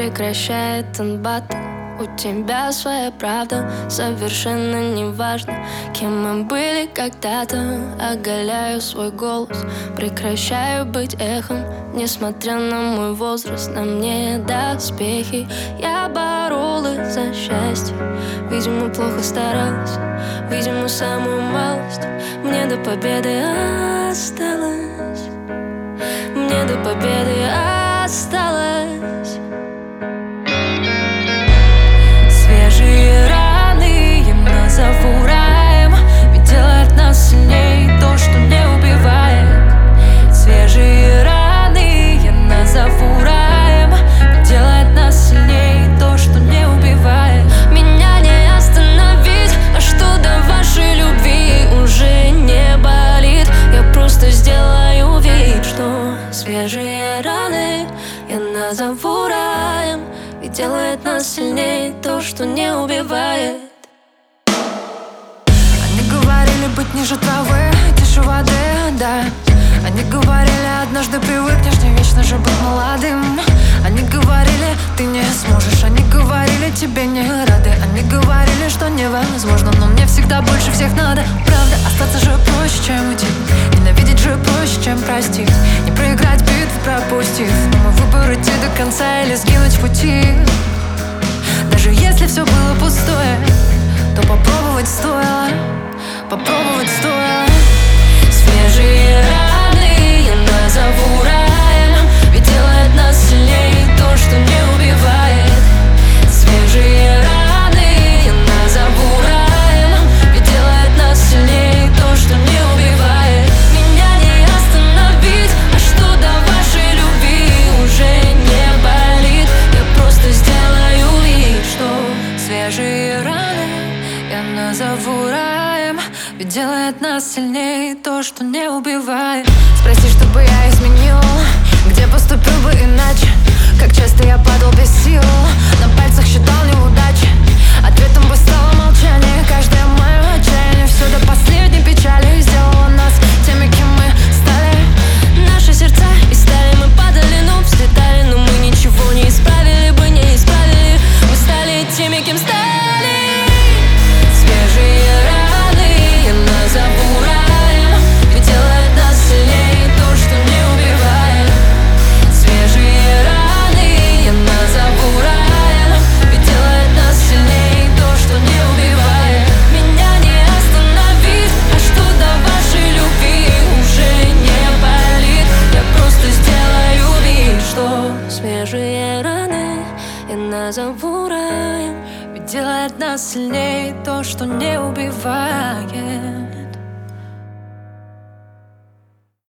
прекращает этот батл. У тебя своя правда, совершенно неважно, кем мы были когда-то. Оголяю свой голос, прекращаю быть эхом. Несмотря на мой возраст, на мне доспехи. Я боролась за счастье, видимо, плохо старалась, видимо, самую малость. Мне до победы осталось, мне до победы осталось. Свежие раны я назову раем, ведь делает нас сильней то, что не убивает. Свежие раны я назову раем, ведь делает нас сильней то, что не убивает. Меня не остановить, а что до вашей любви уже не болит. Я просто сделаю вид, что свежие раны я назову раем, и делает нас сильнее то, что не убивает. Они говорили быть ниже травы, тише воды, да. Они говорили, однажды привыкнешь, не вечно же быть молодым. Они говорили, ты не сможешь. Они говорили, тебе не рады. Они говорили, что невозможно, но мне всегда больше всех надо. Правда, остаться же проще, чем уйти. Ненавидеть же проще, чем простить. Не проиграть битву, пропустив. Но мой выбор идти до конца или сгинуть в пути. Даже если все было пустое, то попробовать стоило, попробовать стоило. Свежие раны я назову раем, ведь делает нас сильнее то, что не убивает. Свежие раны я назову раем, ведь делает нас сильнее то, что не убивает. Меня не остановить, а что до вашей любви уже не болит. Я просто сделаю вид, что свежие раны я назову раем, ведь делает нас сильнее то, что не убивает. Спроси, что бы я изменил, где поступил бы иначе. Как часто я падал без сил, на пальцах считал неудачи. Ответом бы стало молчание. Каждое мое отчаяние, все до последней печали сделало нас теми, кем мы стали. Наши сердца и стали, мы падали, но взлетали. Но мы ничего не исправили бы, не исправили. Мы стали теми, кем стали. Свежие раны я назову раем, ведь делает нас сильнее то, что не убивает. Свежие раны я назову раем, ведь делает нас сильнее то, что не убивает. Меня не остановить, а что до вашей любви уже не болит. Я просто сделаю вид, что свежие раны я назову раем, ведь делает нас сильнее то, что не убивает.